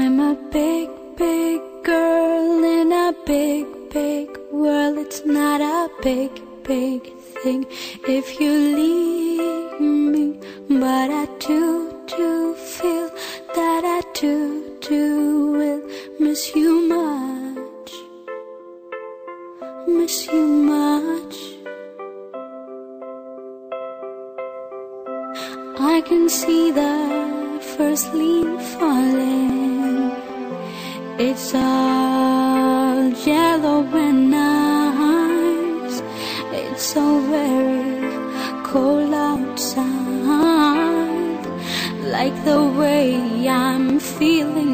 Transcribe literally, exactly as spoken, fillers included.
I'm a big, big girl in a big, big world. It's not a big, big thing if you leave me, but I do, do feel that I do, do will miss you much, miss you much. I can see the first leaf falling. It's all yellow and nice. It's so very cold outside, like the way I'm feeling